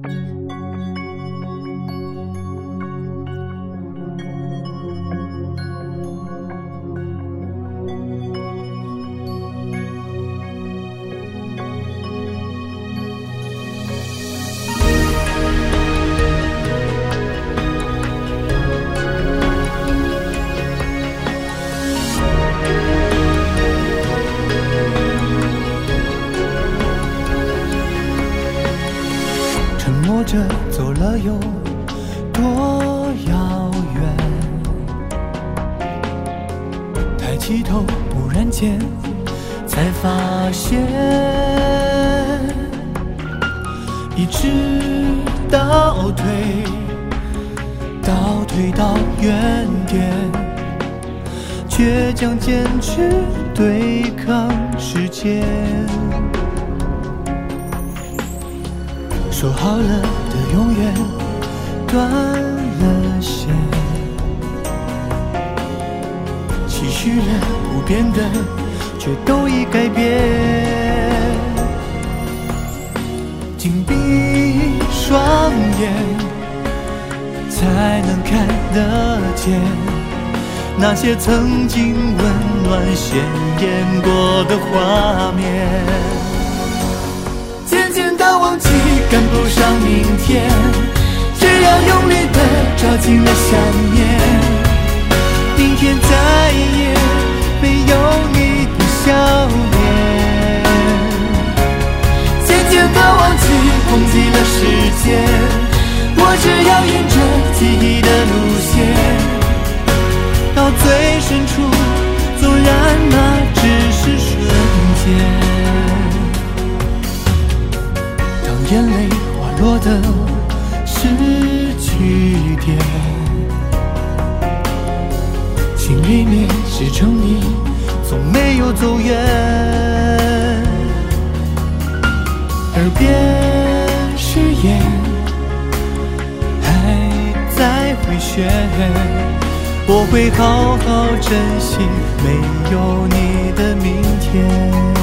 着走了有多遥远，抬起头忽然间才发现，一直倒退到原点，倔强坚持对抗时间。说好了的永远断了线，期许了不变的却都已改变，紧闭双眼才能看得见那些曾经温暖鲜艳过的画面。渐渐的忘记赶不上明天，只要用力的抓紧了想念，明天再也没有你的笑脸。渐渐的忘记了时间，我只要沿着记忆的路线，到最深处，纵然那只是瞬间。眼泪滑落的是句点，心里面是成你，从没有走远。耳边誓言还在回旋，我会好好珍惜没有你的明天。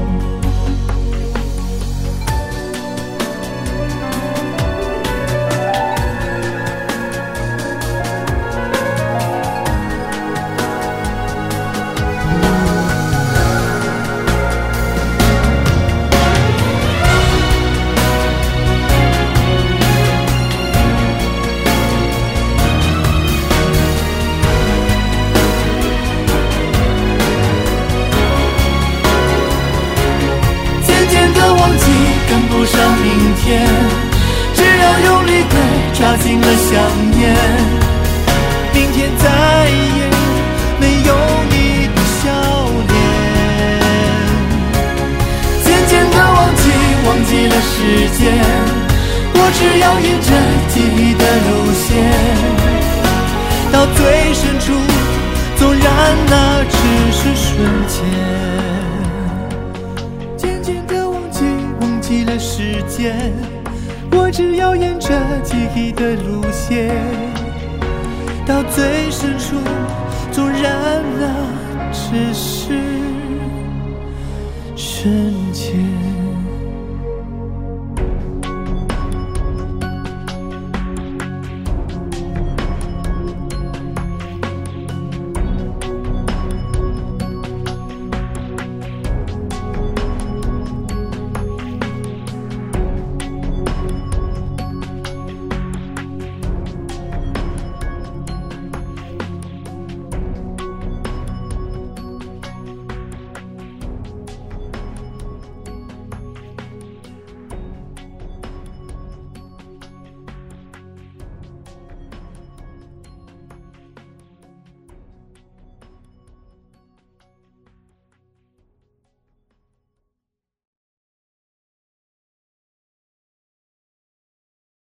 赶不上明天，只要用力的抓紧了想念，明天再也没有你的笑脸。渐渐的忘记了时间，我只要沿着记忆的路线，到最深处，纵然那只是瞬间。忘记了时间，我只要沿着记忆的路线，到最深处，纵然那只是瞬间。